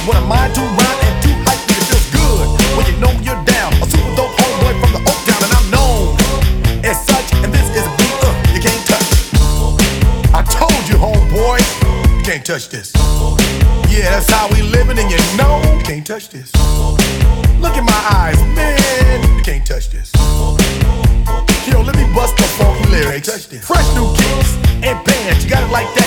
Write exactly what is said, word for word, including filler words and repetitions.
When I'm mind too rhyme and too hype, it feels good when you know you're down. A super dope homeboy from the Oak Town, and I'm known as such. And this is a beat uh, you can't touch. I told you, homeboy, you can't touch this. Yeah, that's how we living, and you know you can't touch this. Look in my eyes, man, you can't touch this. Yo, let me bust the funky lyrics. Fresh new kicks and bands, you got it like that.